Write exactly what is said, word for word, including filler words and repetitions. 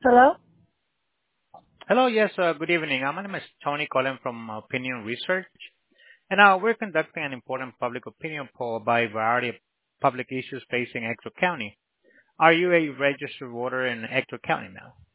Hello? Hello. Yes, uh, good evening. Uh, My name is Tony calling from Opinion Research, and uh, we're conducting an important public opinion poll by a variety of public issues facing Ector County. Are you a registered voter in Ector County now?